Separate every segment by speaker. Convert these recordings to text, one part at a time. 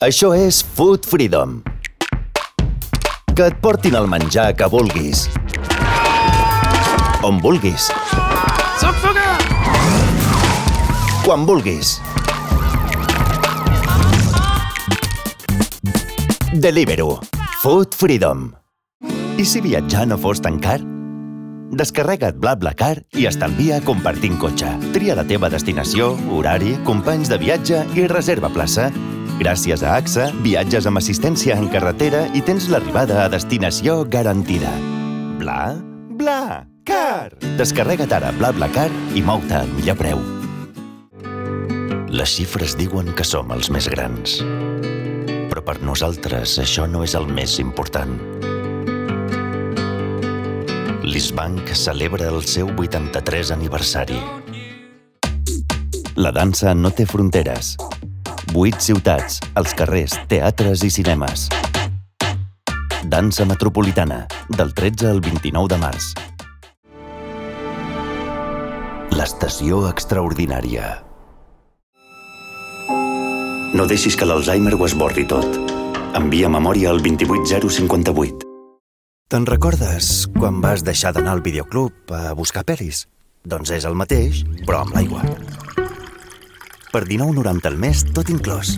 Speaker 1: Això és Food Freedom. Que et portin el menjar que vulguis. On vulguis.
Speaker 2: Soc Foga!
Speaker 1: Quan vulguis. Deliveroo. Food Freedom. I si viatjar no fos tan car? Descarrega't BlaBlaCar i estalvia compartint cotxe. Tria la teva destinació, horari, companys de viatge i reserva plaça. Gràcies a AXA, viatges amb assistència en carretera i tens l'arribada a destinació garantida. BlaBlaCar. Descarrega't ara BlaBlaCar i mou-te al millor preu. Les xifres diuen que som els més grans. Però per nosaltres això no és el més important. L'Isbank celebra el seu 83 aniversari. La dansa no té fronteres. 8 ciutats, els carrers, teatres i cinemes. Dansa Metropolitana, del 13 al 29 de març. L'estació extraordinària. No deixis que l'Alzheimer ho esborri tot. Envia memòria al 28058. Te'n recordes quan vas deixar d'anar al videoclub a buscar pel·lis? Doncs és el mateix, però amb l'aigua. Per $19,90 al mes, tot inclòs.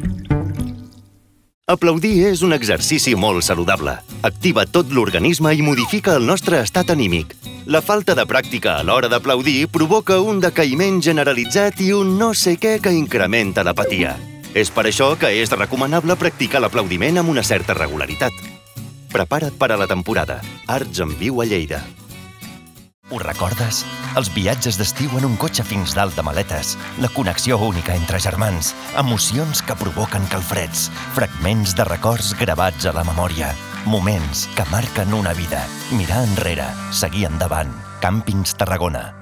Speaker 1: Aplaudir és un exercici molt saludable. Activa tot l'organisme i modifica el nostre estat anímic. La falta de pràctica a l'hora d'aplaudir provoca un decaïment generalitzat i un no sé què que incrementa l'apatia. És per això que és recomanable practicar l'aplaudiment amb una certa regularitat. Prepara't per a la temporada. Arts en Viu a Lleida. Ho recordes? Els viatges d'estiu en un cotxe fins dalt de maletes, la connexió única entre germans, emocions que provoquen calfreds, fragments de records gravats a la memòria, moments que marquen una vida, mirar enrere, seguir endavant. Càmpings Tarragona.